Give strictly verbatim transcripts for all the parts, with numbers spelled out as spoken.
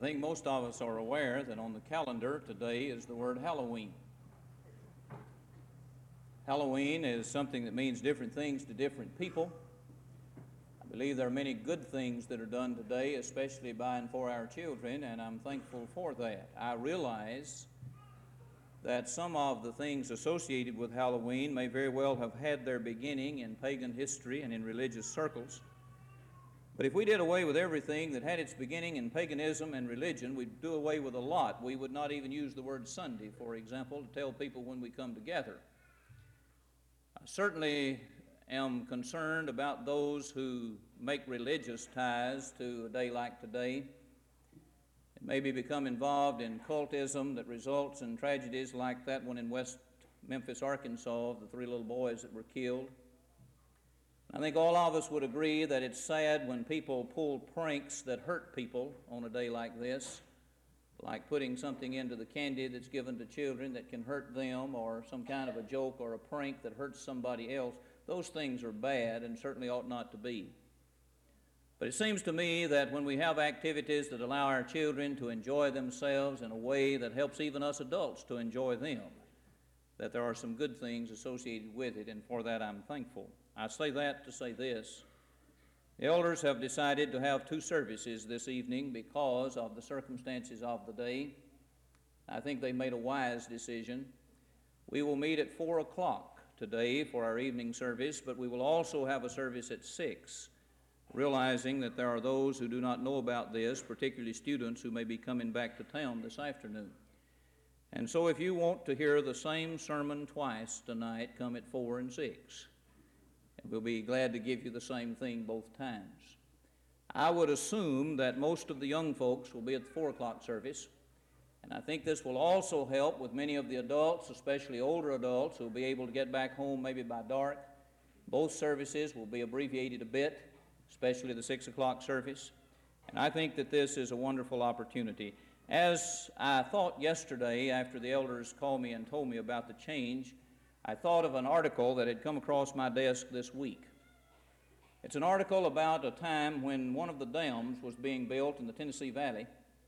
think most of us are aware that on the calendar today is the word Halloween. Halloween is something that means different things to different people. I believe there are many good things that are done today, especially by and for our children, and I'm thankful for that. I realize that some of the things associated with Halloween may very well have had their beginning in pagan history and in religious circles. But if we did away with everything that had its beginning in paganism and religion, we'd do away with a lot. We would not even use the word Sunday, for example, to tell people when we come together. I certainly am concerned about those who make religious ties to a day like today, and maybe become involved in cultism that results in tragedies like that one in West Memphis, Arkansas, the three little boys that were killed. I think all of us would agree that it's sad when people pull pranks that hurt people on a day like this, like putting something into the candy that's given to children that can hurt them, or some kind of a joke or a prank that hurts somebody else. Those things are bad and certainly ought not to be. But it seems to me that when we have activities that allow our children to enjoy themselves in a way that helps even us adults to enjoy them, that there are some good things associated with it, and for that I'm thankful. I say that to say this. The elders have decided to have two services this evening because of the circumstances of the day. I think they made a wise decision. We will meet at four o'clock today for our evening service, but we will also have a service at six, realizing that there are those who do not know about this, particularly students who may be coming back to town this afternoon. And so if you want to hear the same sermon twice tonight, come at four and six. And we'll be glad to give you the same thing both times. I would assume that most of the young folks will be at the four o'clock service, and I think this will also help with many of the adults, especially older adults, who will be able to get back home maybe by dark. Both services will be abbreviated a bit, especially the six o'clock service, and I think that this is a wonderful opportunity. As I thought yesterday, after the elders called me and told me about the change, I thought of an article that had come across my desk this week. It's an article about a time when one of the dams was being built in the Tennessee Valley,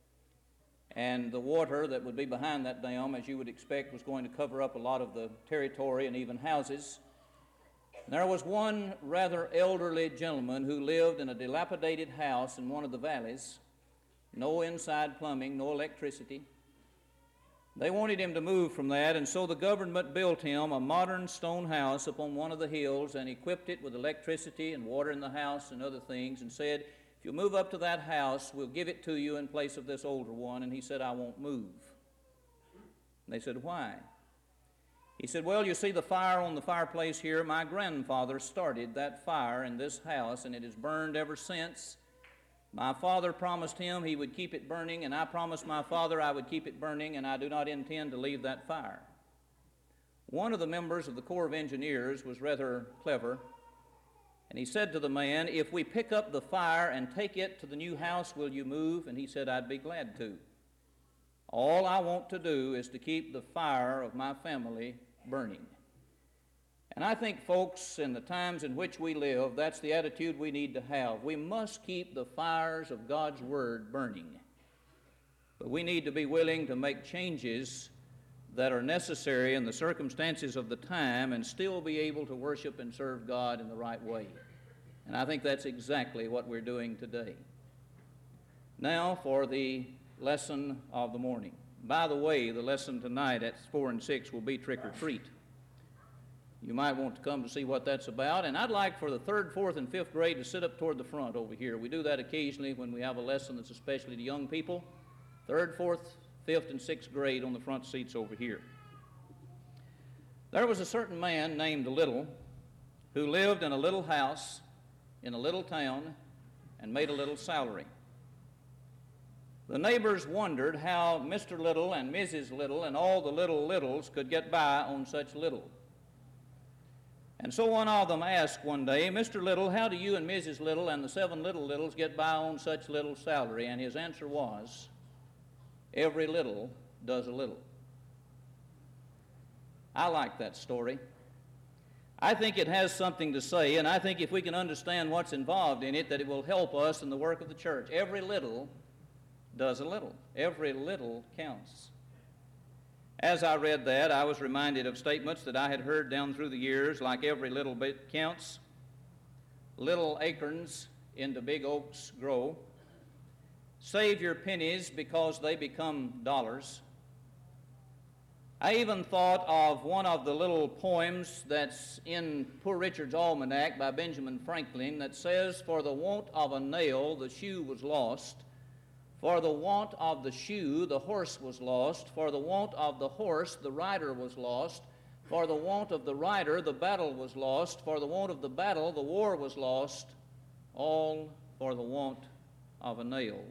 and the water that would be behind that dam, as you would expect, was going to cover up a lot of the territory and even houses. And there was one rather elderly gentleman who lived in a dilapidated house in one of the valleys, no inside plumbing, no electricity. They wanted him to move from that, and so the government built him a modern stone house upon one of the hills and equipped it with electricity and water in the house and other things, and said, if you move up to that house, we'll give it to you in place of this older one. And he said, I won't move. And they said, why? He said, well, you see the fire on the fireplace here, my grandfather started that fire in this house, and it has burned ever since. My father promised him he would keep it burning, and I promised my father I would keep it burning, and I do not intend to leave that fire. One of the members of the Corps of Engineers was rather clever, and he said to the man, if we pick up the fire and take it to the new house, will you move? And he said, I'd be glad to. All I want to do is to keep the fire of my family burning. And I think, folks, in the times in which we live, that's the attitude we need to have. We must keep the fires of God's Word burning. But we need to be willing to make changes that are necessary in the circumstances of the time and still be able to worship and serve God in the right way. And I think that's exactly what we're doing today. Now for the lesson of the morning. By the way, the lesson tonight at four and six will be trick or treat. You might want to come to see what that's about. And I'd like for the third, fourth, and fifth grade to sit up toward the front over here. We do that occasionally when we have a lesson that's especially to young people. Third, fourth, fifth, and sixth grade on the front seats over here. There was a certain man named Little who lived in a little house in a little town and made a little salary. The neighbors wondered how Mister Little and Missus Little and all the little littles could get by on such little. And so one of them asked one day, Mister Little, how do you and Missus Little and the seven little littles get by on such little salary? And his answer was, every little does a little. I like that story. I think it has something to say, and I think if we can understand what's involved in it, that it will help us in the work of the church. Every little does a little. Every little counts. As I read that, I was reminded of statements that I had heard down through the years, like every little bit counts, little acorns into big oaks grow, save your pennies because they become dollars. I even thought of one of the little poems that's in Poor Richard's Almanac by Benjamin Franklin that says, "For the want of a nail the shoe was lost. For the want of the shoe the horse was lost. For the want of the horse the rider was lost. For the want of the rider the battle was lost. For the want of the battle the war was lost. All for the want of a nail."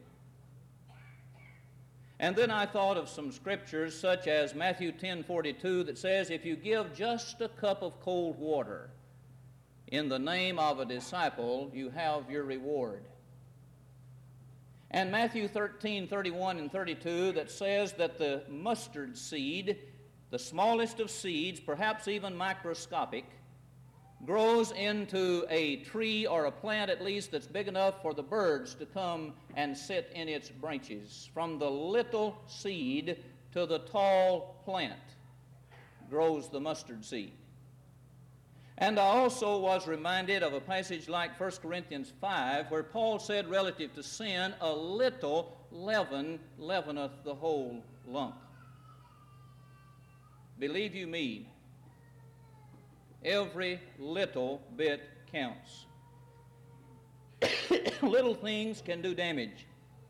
And then I thought of some scriptures such as Matthew ten forty-two that says, "If you give just a cup of cold water in the name of a disciple, you have your reward." And Matthew thirteen thirty-one and thirty-two that says that the mustard seed, the smallest of seeds, perhaps even microscopic, grows into a tree or a plant at least that's big enough for the birds to come and sit in its branches. From the little seed to the tall plant grows the mustard seed. And I also was reminded of a passage like First Corinthians five where Paul said relative to sin, "A little leaven leaveneth the whole lump." Believe you me, every little bit counts. Little things can do damage,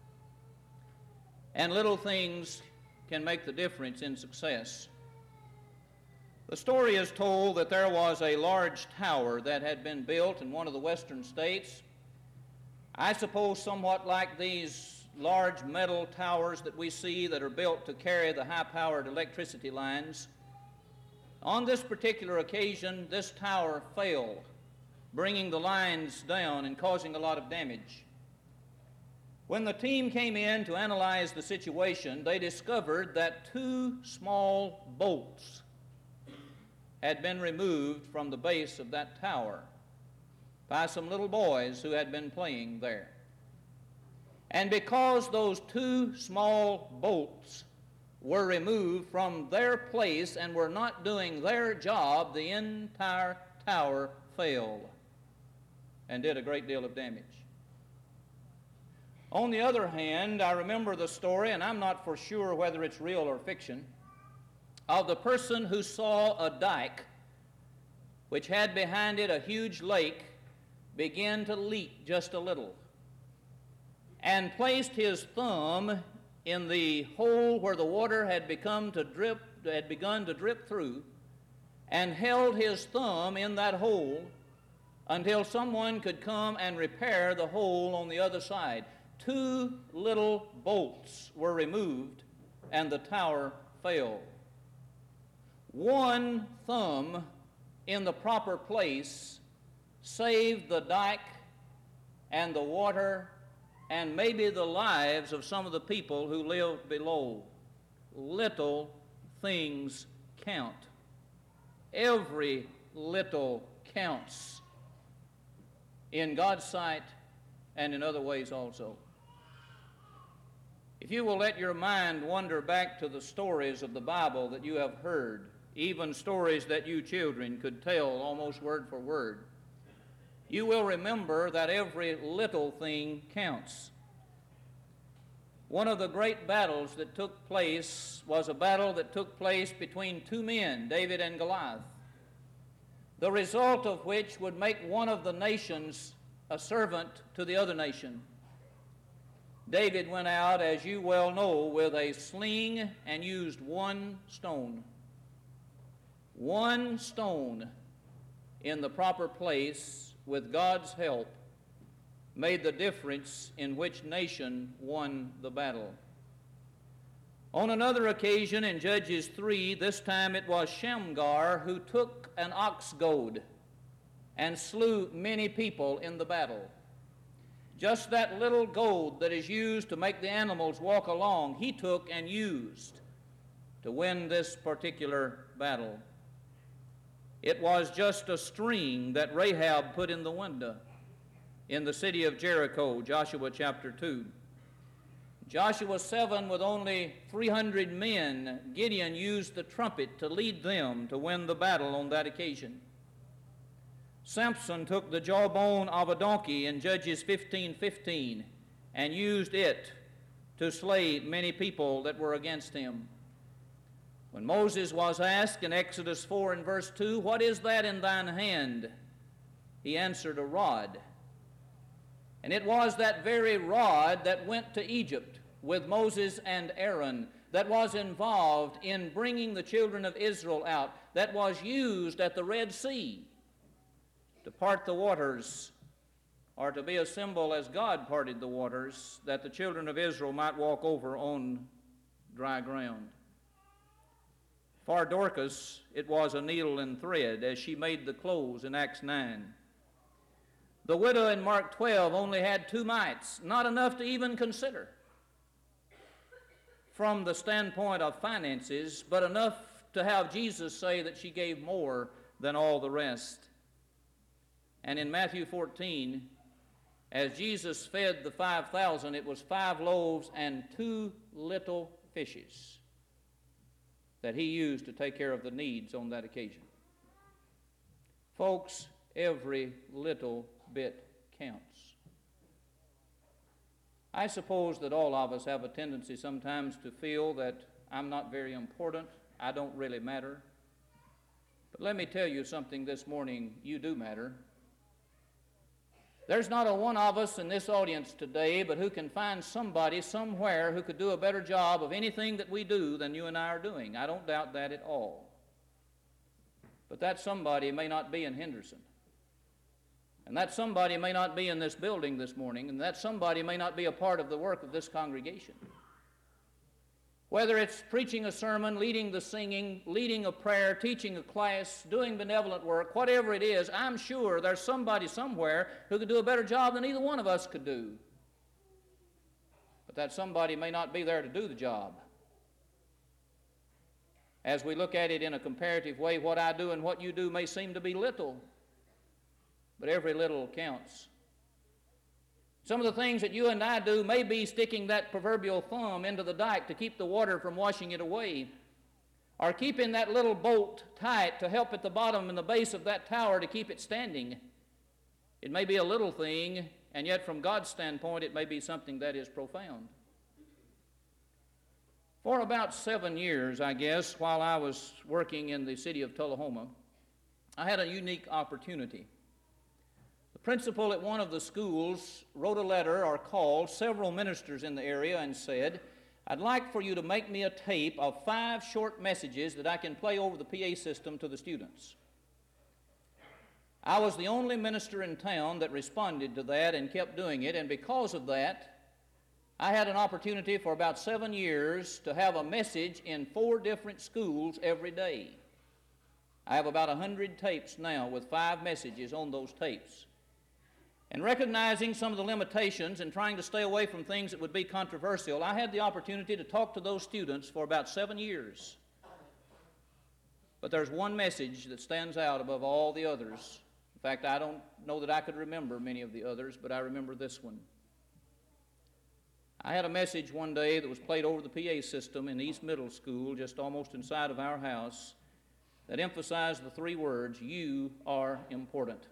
and little things can make the difference in success. The story is told that there was a large tower that had been built in one of the western states. I suppose somewhat like these large metal towers that we see that are built to carry the high-powered electricity lines. On this particular occasion, this tower failed, bringing the lines down and causing a lot of damage. When the team came in to analyze the situation, they discovered that two small bolts had been removed from the base of that tower by some little boys who had been playing there. And because those two small bolts were removed from their place and were not doing their job, the entire tower failed and did a great deal of damage. On the other hand, I remember the story, and I'm not for sure whether it's real or fiction, of the person who saw a dike which had behind it a huge lake begin to leak just a little, and placed his thumb in the hole where the water had become to drip, had begun to drip through, and held his thumb in that hole until someone could come and repair the hole on the other side. Two little bolts were removed, and the tower fell. One thumb in the proper place saved the dike and the water and maybe the lives of some of the people who lived below. Little things count. Every little counts in God's sight and in other ways also. If you will let your mind wander back to the stories of the Bible that you have heard, even stories that you children could tell almost word for word, you will remember that every little thing counts. One of the great battles that took place was a battle that took place between two men, David and Goliath, the result of which would make one of the nations a servant to the other nation. David went out, as you well know, with a sling and used one stone. One stone in the proper place, with God's help, made the difference in which nation won the battle. On another occasion in Judges three, this time it was Shamgar who took an ox goad and slew many people in the battle. Just that little goad that is used to make the animals walk along, he took and used to win this particular battle. It was just a string that Rahab put in the window in the city of Jericho, Joshua chapter two. Joshua seven, with only three hundred men, Gideon used the trumpet to lead them to win the battle on that occasion. Samson took the jawbone of a donkey in Judges fifteen fifteen and used it to slay many people that were against him. When Moses was asked in Exodus four and verse two, "What is that in thine hand?" he answered, "A rod." And it was that very rod that went to Egypt with Moses and Aaron, that was involved in bringing the children of Israel out, that was used at the Red Sea to part the waters, or to be a symbol as God parted the waters, that the children of Israel might walk over on dry ground. For Dorcas, it was a needle and thread as she made the clothes in Acts nine. The widow in Mark twelve only had two mites, not enough to even consider from the standpoint of finances, but enough to have Jesus say that she gave more than all the rest. And in Matthew fourteen, as Jesus fed the five thousand, it was five loaves and two little fishes that he used to take care of the needs on that occasion. Folks, every little bit counts. I suppose that all of us have a tendency sometimes to feel that I'm not very important, I don't really matter. But let me tell you something this morning, you do matter. There's not a one of us in this audience today but who can find somebody somewhere who could do a better job of anything that we do than you and I are doing. I don't doubt that at all. But that somebody may not be in Henderson. And that somebody may not be in this building this morning, and that somebody may not be a part of the work of this congregation. Whether it's preaching a sermon, leading the singing, leading a prayer, teaching a class, doing benevolent work, whatever it is, I'm sure there's somebody somewhere who could do a better job than either one of us could do. But that somebody may not be there to do the job. As we look at it in a comparative way, what I do and what you do may seem to be little, but every little counts. Some of the things that you and I do may be sticking that proverbial thumb into the dike to keep the water from washing it away, or keeping that little bolt tight to help at the bottom and the base of that tower to keep it standing. It may be a little thing, and yet from God's standpoint it may be something that is profound. For about seven years, I guess, while I was working in the city of Tullahoma, I had a unique opportunity. The principal at one of the schools wrote a letter or called several ministers in the area and said, "I'd like for you to make me a tape of five short messages that I can play over the P A system to the students." I was the only minister in town that responded to that and kept doing it, and because of that, I had an opportunity for about seven years to have a message in four different schools every day. I have about a hundred tapes now with five messages on those tapes. And recognizing some of the limitations and trying to stay away from things that would be controversial, I had the opportunity to talk to those students for about seven years. But there's one message that stands out above all the others. In fact, I don't know that I could remember many of the others, but I remember this one. I had a message one day that was played over the P A system in East Middle School, just almost inside of our house, that emphasized the three words, "You are important."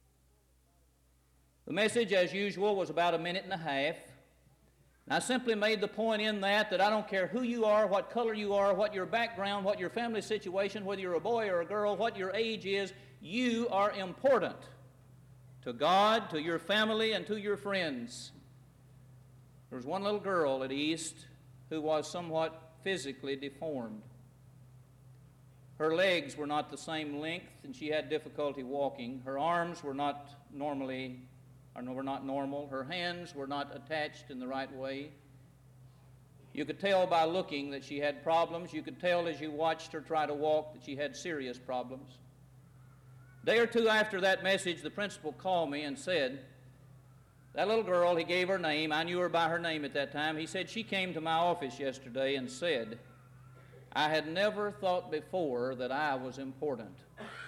The message, as usual, was about a minute and a half. And I simply made the point in that that I don't care who you are, what color you are, what your background, what your family situation, whether you're a boy or a girl, what your age is, you are important to God, to your family, and to your friends. There was one little girl at East who was somewhat physically deformed. Her legs were not the same length, and she had difficulty walking. Her arms were not normally or were not normal. Her hands were not attached in the right way. You could tell by looking that she had problems. You could tell as you watched her try to walk that she had serious problems. A day or two after that message, the principal called me and said, that little girl, he gave her name. I knew her by her name at that time. He said, she came to my office yesterday and said, I had never thought before that I was important.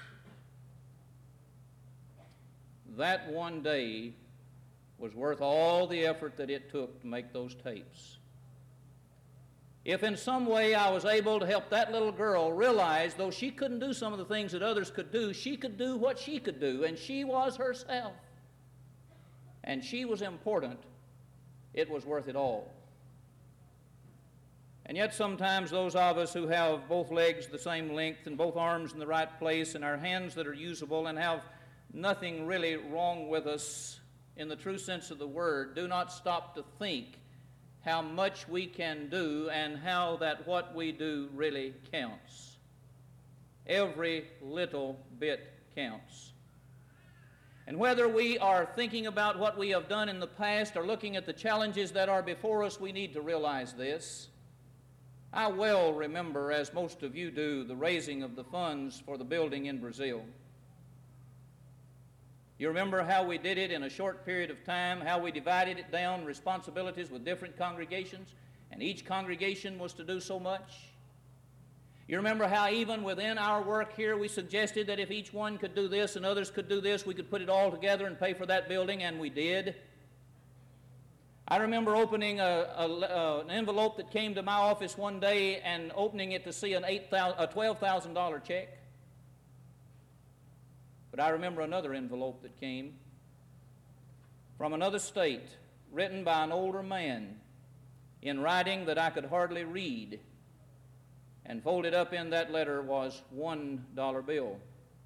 That one day was worth all the effort that it took to make those tapes. if in some way I was able to help that little girl realize, though she couldn't do some of the things that others could do, she could do what she could do, and she was herself. And she was important. It was worth it all. And yet sometimes those of us who have both legs the same length and both arms in the right place and our hands that are usable and have nothing really wrong with us in the true sense of the word, do not stop to think how much we can do and how that what we do really counts. Every little bit counts. And whether we are thinking about what we have done in the past or looking at the challenges that are before us, we need to realize this. I well remember, as most of you do, the raising of the funds for the building in Brazil. You remember how we did it in a short period of time, how we divided it down, responsibilities with different congregations, and each congregation was to do so much. You remember how even within our work here we suggested that if each one could do this and others could do this, we could put it all together and pay for that building, and we did. I remember opening a, a, a, an envelope that came to my office one day and opening it to see an eight thousand, a twelve thousand dollar check. But I remember another envelope that came from another state, written by an older man in writing that I could hardly read. And folded up in that letter was one dollar bill.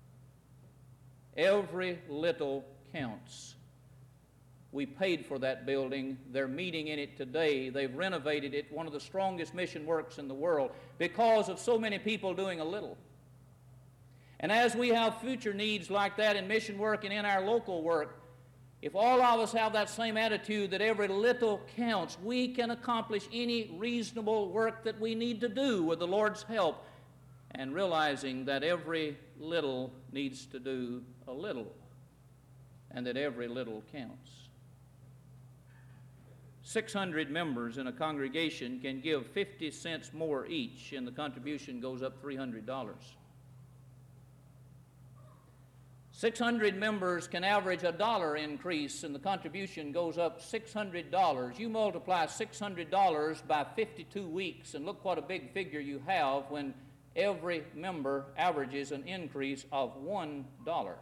Every little counts. We paid for that building. They're meeting in it today. They've renovated it, one of the strongest mission works in the world, because of so many people doing a little. And as we have future needs like that in mission work and in our local work, if all of us have that same attitude that every little counts, we can accomplish any reasonable work that we need to do with the Lord's help, and realizing that every little needs to do a little, and that every little counts. six hundred members in a congregation can give fifty cents more each, and the contribution goes up three hundred dollars. six hundred members can average a dollar increase, and the contribution goes up six hundred dollars. You multiply six hundred dollars by fifty-two weeks, and look what a big figure you have when every member averages an increase of one dollar.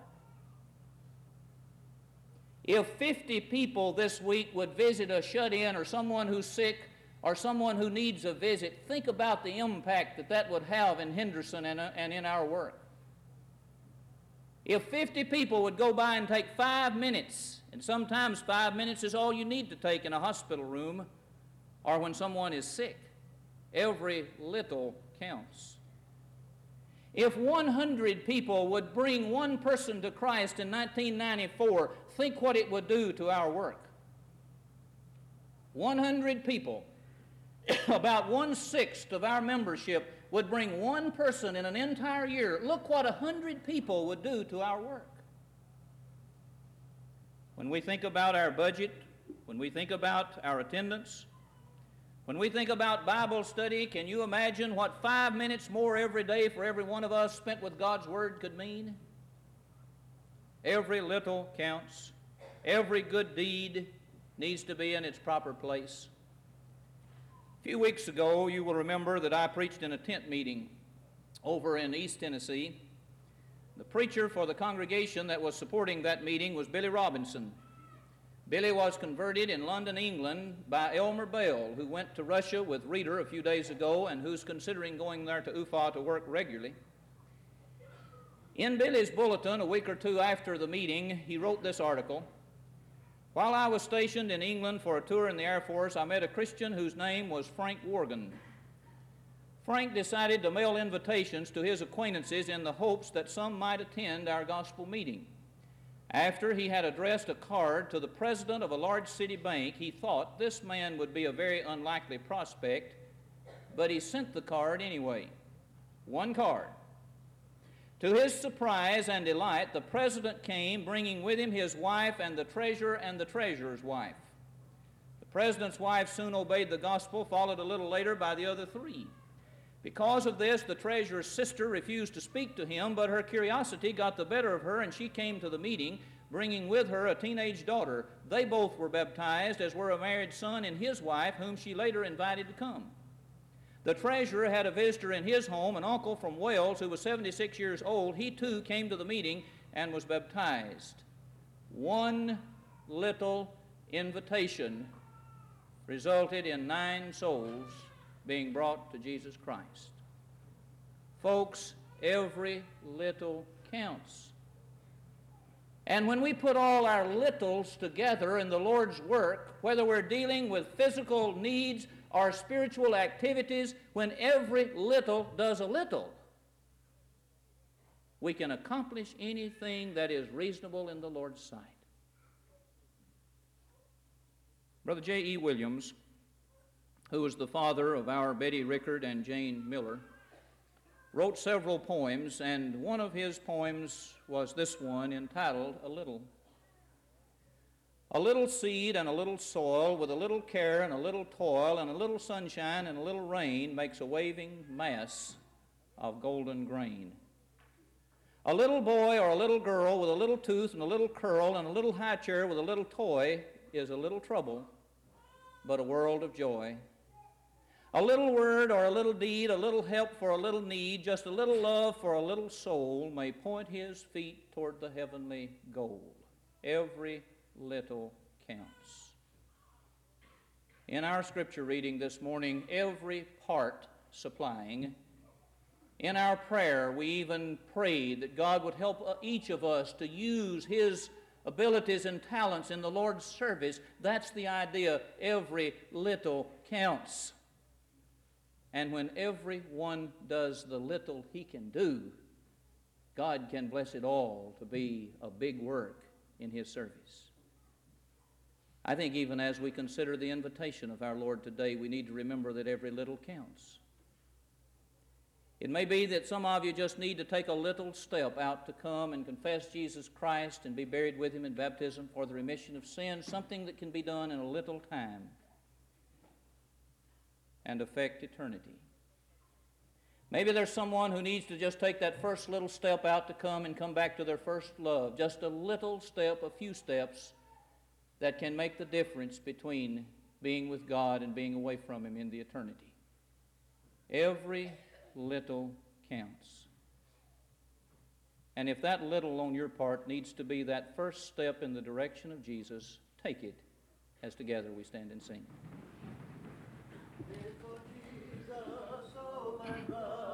If fifty people this week would visit a shut-in or someone who's sick or someone who needs a visit, think about the impact that that would have in Henderson and, uh, and in our work. If fifty people would go by and take five minutes, and sometimes five minutes is all you need to take in a hospital room or when someone is sick, every little counts. If one hundred people would bring one person to Christ in nineteen ninety-four, think what it would do to our work. one hundred people, about one-sixth of our membership, would bring one person in an entire year. Look what one hundred people would do to our work. When we think about our budget, when we think about our attendance, when we think about Bible study, can you imagine what five minutes more every day for every one of us spent with God's Word could mean? Every little counts. Every good deed needs to be in its proper place. A few weeks ago, you will remember that I preached in a tent meeting over in East Tennessee. The preacher for the congregation that was supporting that meeting was Billy Robinson. Billy was converted in London, England by Elmer Bell, who went to Russia with Reader a few days ago and who's considering going there to Ufa to work regularly. In Billy's bulletin, a week or two after the meeting, he wrote this article. While I was stationed in England for a tour in the Air Force, I met a Christian whose name was Frank Worgan. Frank decided to mail invitations to his acquaintances in the hopes that some might attend our gospel meeting. After he had addressed a card to the president of a large city bank, he thought this man would be a very unlikely prospect, but he sent the card anyway. One card. To his surprise and delight, the president came, bringing with him his wife and the treasurer and the treasurer's wife. The president's wife soon obeyed the gospel, followed a little later by the other three. Because of this, the treasurer's sister refused to speak to him, but her curiosity got the better of her, and she came to the meeting, bringing with her a teenage daughter. They both were baptized, as were a married son and his wife, whom she later invited to come. The treasurer had a visitor in his home, an uncle from Wales who was seventy-six years old. He too came to the meeting and was baptized. One little invitation resulted in nine souls being brought to Jesus Christ. Folks, every little counts. And when we put all our littles together in the Lord's work, whether we're dealing with physical needs or spiritual activities, when every little does a little, we can accomplish anything that is reasonable in the Lord's sight. Brother J E Williams, who was the father of our Betty Rickard and Jane Miller, wrote several poems, and one of his poems was this one entitled A Little. A little seed and a little soil, with a little care and a little toil and a little sunshine and a little rain, makes a waving mass of golden grain. A little boy or a little girl with a little tooth and a little curl and a little high chair with a little toy is a little trouble, but a world of joy. A little word or a little deed, a little help for a little need, just a little love for a little soul may point his feet toward the heavenly goal. Every little counts. In our scripture reading this morning, every part supplying. In our prayer, we even prayed that God would help each of us to use his abilities and talents in the Lord's service. That's the idea. Every little counts. And when everyone does the little he can do, God can bless it all to be a big work in his service. I think even as we consider the invitation of our Lord today, we need to remember that every little counts. It may be that some of you just need to take a little step out to come and confess Jesus Christ and be buried with him in baptism for the remission of sins, something that can be done in a little time and affect eternity. Maybe there's someone who needs to just take that first little step out to come and come back to their first love, just a little step, a few steps that can make the difference between being with God and being away from him in the eternity. Every little counts. And if that little on your part needs to be that first step in the direction of Jesus, take it as together we stand and sing. Live for Jesus, oh my God.